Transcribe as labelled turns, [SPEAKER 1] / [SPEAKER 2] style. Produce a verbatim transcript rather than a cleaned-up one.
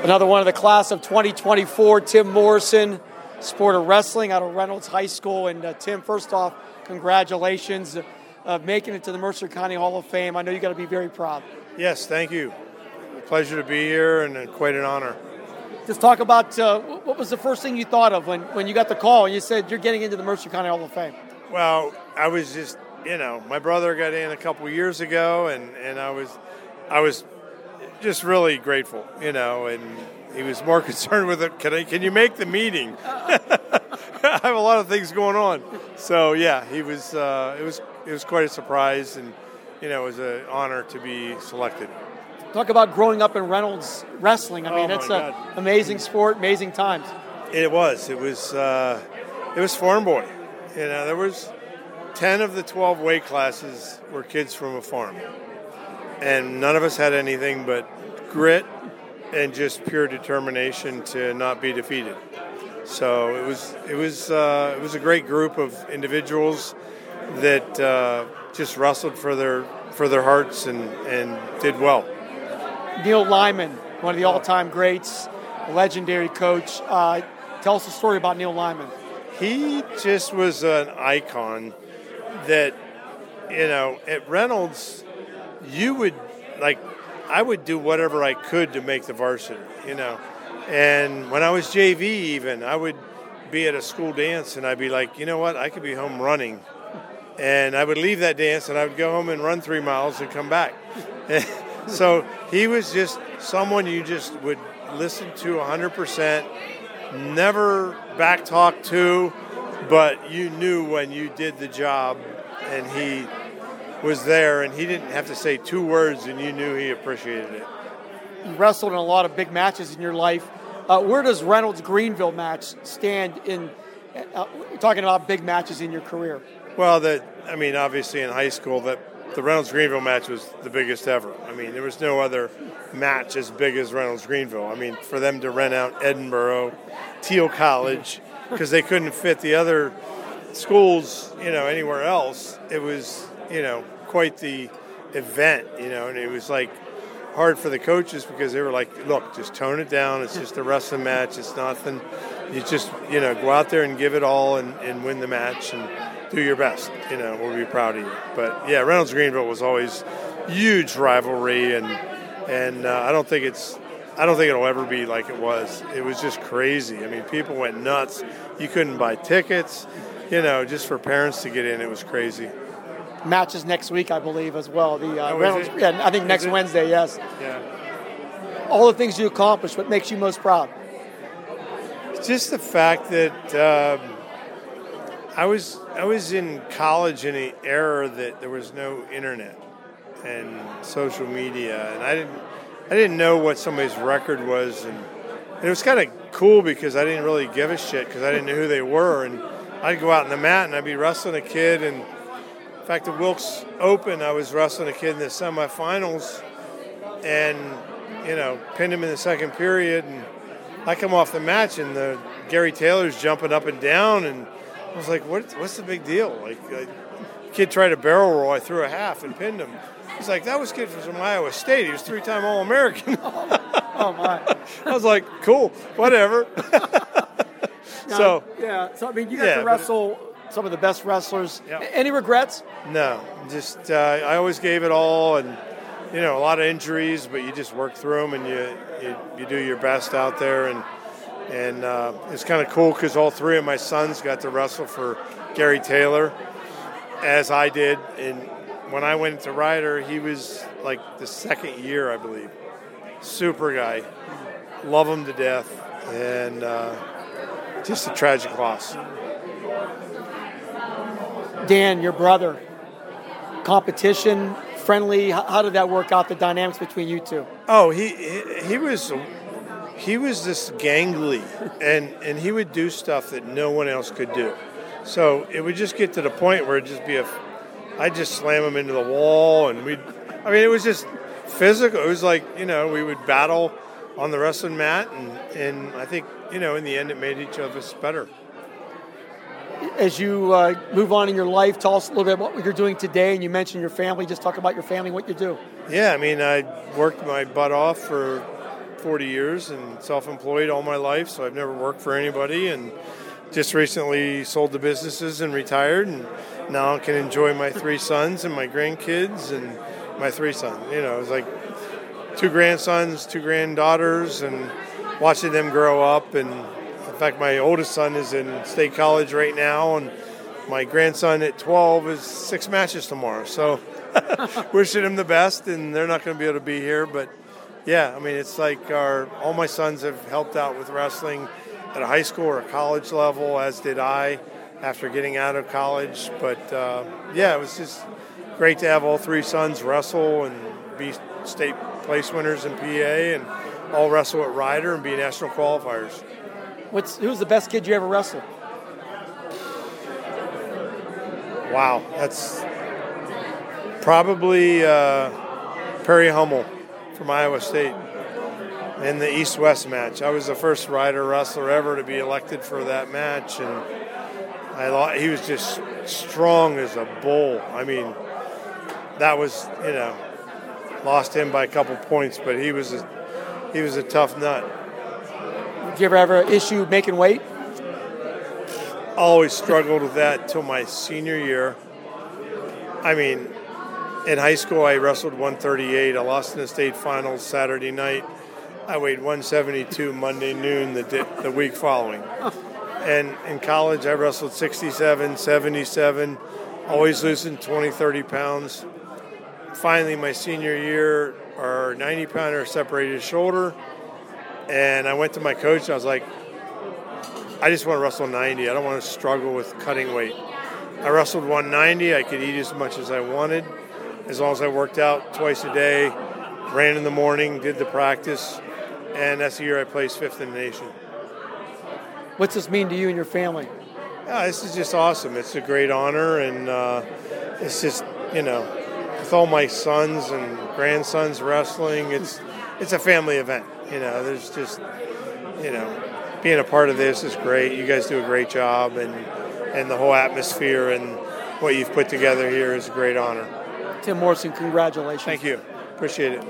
[SPEAKER 1] Another one of the class of twenty twenty-four, Tim Morrison, sport of wrestling out of Reynolds High School. And uh, Tim, first off, congratulations of uh, making it to the Mercer County Hall of Fame. I know you got to be very proud.
[SPEAKER 2] Yes, thank you. A pleasure to be here and uh, quite an honor.
[SPEAKER 1] Just talk about uh, what was the first thing you thought of when, when you got the call and you said you're getting into the Mercer County Hall of Fame?
[SPEAKER 2] Well, I was just, you know, my brother got in a couple years ago, and, and I was, I was just really grateful, you know, and he was more concerned with it. Can I, can you make the meeting? I have a lot of things going on. So yeah, he was, uh, it was, it was quite a surprise, and, you know, it was an honor to be selected.
[SPEAKER 1] Talk about growing up in Reynolds wrestling. I mean,
[SPEAKER 2] oh
[SPEAKER 1] it's an amazing sport, amazing times.
[SPEAKER 2] It was, it was, uh, it was farm boy. You know, there was ten of the twelve weight classes were kids from a farm. And none of us had anything but grit and just pure determination to not be defeated. So it was it was uh, it was a great group of individuals that uh, just wrestled for their for their hearts and, and did well.
[SPEAKER 1] Neil Lyman, one of the all-time greats, a legendary coach. Uh, tell us a story about Neil Lyman.
[SPEAKER 2] He just was an icon that, you know, at Reynolds, you would, like, I would do whatever I could to make the varsity, you know. And when I was J V even, I would be at a school dance and I'd be like, you know what, I could be home running. And I would leave that dance and I would go home and run three miles and come back. So he was just someone you just would listen to one hundred percent, never back talk to, but you knew when you did the job and he was there and he didn't have to say two words and you knew he appreciated it.
[SPEAKER 1] You wrestled in a lot of big matches in your life. Uh, where does Reynolds-Greenville match stand in uh, talking about big matches in your career?
[SPEAKER 2] Well, the, I mean, obviously in high school, that the Reynolds-Greenville match was the biggest ever. I mean, there was no other match as big as Reynolds-Greenville. I mean, for them to rent out Edinboro, Teal College, because they couldn't fit the other schools, you know, anywhere else, it was, you know, quite the event, you know, and it was like hard for the coaches because they were like, look, just tone it down. It's just a wrestling match. It's nothing. You just, you know, go out there and give it all and, and win the match and do your best. You know, we'll be proud of you. But yeah, Reynolds-Greenville was always huge rivalry, and and uh, I don't think it's, I don't think it'll ever be like it was. It was just crazy. I mean, people went nuts. You couldn't buy tickets. You know, just for parents to get in, it was crazy.
[SPEAKER 1] Matches next week, I believe, as well. The uh,
[SPEAKER 2] oh,
[SPEAKER 1] Reynolds, yeah, I think next Wednesday. Yes.
[SPEAKER 2] Yeah.
[SPEAKER 1] All the things you accomplished. What makes you most proud?
[SPEAKER 2] Just the fact that um, I was I was in college in an era that there was no internet and social media, and I didn't I didn't know what somebody's record was, and, and it was kind of cool because I didn't really give a shit because I didn't know who they were, and I'd go out on the mat and I'd be wrestling a kid, and in fact, the Wilkes Open, I was wrestling a kid in the semifinals, and you know, pinned him in the second period, and I come off the match, and the Gary Taylor's jumping up and down, and I was like, "What? What's the big deal?" Like, a kid tried a barrel roll, I threw a half and pinned him. He's like, "That was kid from Iowa State. He was three-time All-American."
[SPEAKER 1] Oh my!
[SPEAKER 2] I was like, "Cool, whatever."
[SPEAKER 1] Now,
[SPEAKER 2] so
[SPEAKER 1] yeah, so I mean, you got
[SPEAKER 2] yeah,
[SPEAKER 1] to wrestle some of the best wrestlers.
[SPEAKER 2] Yeah.
[SPEAKER 1] Any regrets?
[SPEAKER 2] No, just uh, I always gave it all, and you know, a lot of injuries, but you just work through them, and you you, you do your best out there, and and uh, it's kind of cool because all three of my sons got to wrestle for Gary Taylor, as I did, and when I went to Ryder, he was like the second year, I believe. Super guy, love him to death, and uh, just a tragic loss.
[SPEAKER 1] Dan, your brother, competition, friendly. How, how did that work out? The dynamics between you two?
[SPEAKER 2] Oh, he he, he was he was this gangly, and and he would do stuff that no one else could do. So it would just get to the point where it'd just be a, I'd just slam him into the wall, and we'd. I mean, it was just physical. It was like, you know, we would battle on the wrestling mat, and and I think, you know, in the end, it made each of us better.
[SPEAKER 1] As you uh, move on in your life, tell us a little bit about what you're doing today. And you mentioned your family. Just talk about your family, what you do.
[SPEAKER 2] Yeah, I mean, I worked my butt off for forty years and self-employed all my life, so I've never worked for anybody, and just recently sold the businesses and retired, and now I can enjoy my three sons and my grandkids and my three sons. You know, it's like two grandsons, two granddaughters, and watching them grow up. And in fact, my oldest son is in state college right now, and my grandson at twelve is six matches tomorrow. So wishing them the best, and they're not going to be able to be here. But yeah, I mean, it's like our all my sons have helped out with wrestling at a high school or a college level, as did I after getting out of college. But uh, yeah, it was just great to have all three sons wrestle and be state place winners in P A, and all wrestle at Ryder and be national qualifiers.
[SPEAKER 1] What's who's the best kid you ever wrestled?
[SPEAKER 2] Wow, that's probably uh, Perry Hummel from Iowa State in the East-West match. I was the first Ryder wrestler ever to be elected for that match, and I he was just strong as a bull. I mean, that was, you know, lost him by a couple points, but he was a, he was a tough nut.
[SPEAKER 1] Did you ever have an issue making weight?
[SPEAKER 2] Always struggled with that till my senior year. I mean, in high school I wrestled one thirty-eight. I lost in the state finals Saturday night. I weighed one seventy-two Monday noon the di- the week following. And in college I wrestled sixty-seven, seventy-seven, always losing twenty, thirty pounds. Finally, my senior year, our ninety pounder separated his shoulder, and I went to my coach and I was like, I just want to wrestle ninety. I don't want to struggle with cutting weight. I wrestled one ninety. I could eat as much as I wanted, as long as I worked out twice a day, ran in the morning, did the practice, and that's the year I placed fifth in the nation.
[SPEAKER 1] What's this mean to you and your family?
[SPEAKER 2] Yeah, this is just awesome. It's a great honor, and uh, it's just, you know, with all my sons and grandsons wrestling, it's it's a family event. You know, there's just, you know, being a part of this is great. You guys do a great job, and and the whole atmosphere and what you've put together here is a great honor.
[SPEAKER 1] Tim Morrison, congratulations.
[SPEAKER 2] Thank you. Appreciate it.